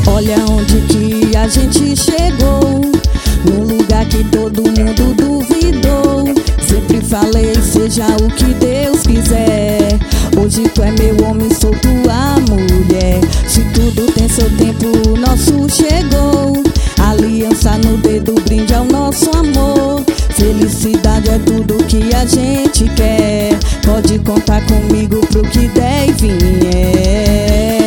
Olha onde que a gente chegou, num lugar que todo mundo duvidou. Sempre falei, seja o que Deus quiser. Hoje tu é meu homem, sou tua mulher. Se tudo tem seu tempo, o nosso chegou. Aliança no dedo, brinde ao nosso amor. Felicidade é tudo que a gente quer. Pode contar comigo pro que der e vier.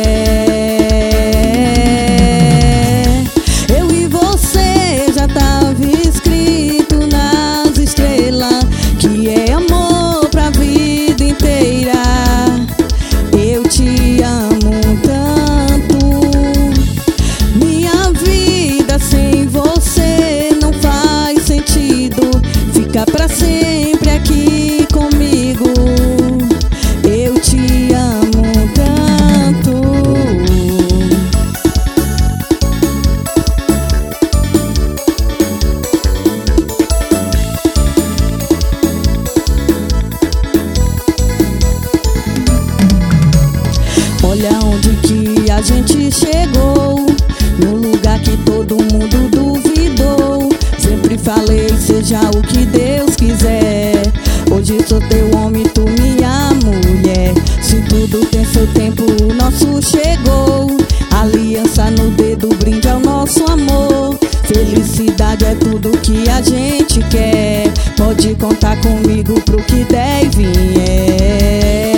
Eu e você já tava escrito nas estrelas que é amor pra vida inteira. Eu te amo tanto, minha vida sem você não faz sentido. Fica pra sempre aqui comigo. Eu te amo tanto. Olha onde que a gente chegou, num lugar que todo mundo duvidou. Sempre falei, seja o que Deus quiser. Hoje sou teu homem, tu minha mulher. Se tudo tem seu tempo, o nosso chegou. Aliança no dedo, brinde ao nosso amor. Felicidade é tudo que a gente quer. Pode contar comigo pro que der e vier.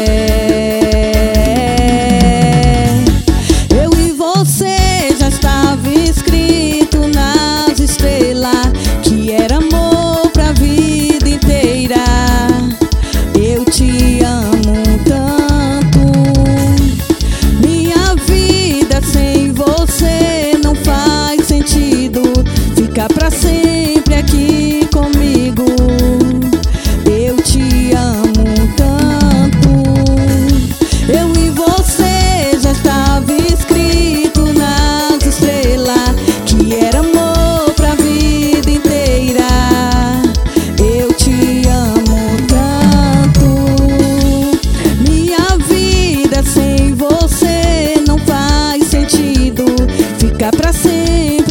Eu e você já estava escrito nas estrelas que era amor pra vida inteira. Eu te amo tanto, minha vida sem você não faz sentido. Fica pra sempre aqui comigo. Eu te amo tanto. Eu e você já estava escrito nas estrelas que era amor pra vida inteira. Eu te amo tanto, minha vida sem você não faz sentido. Fica pra sempre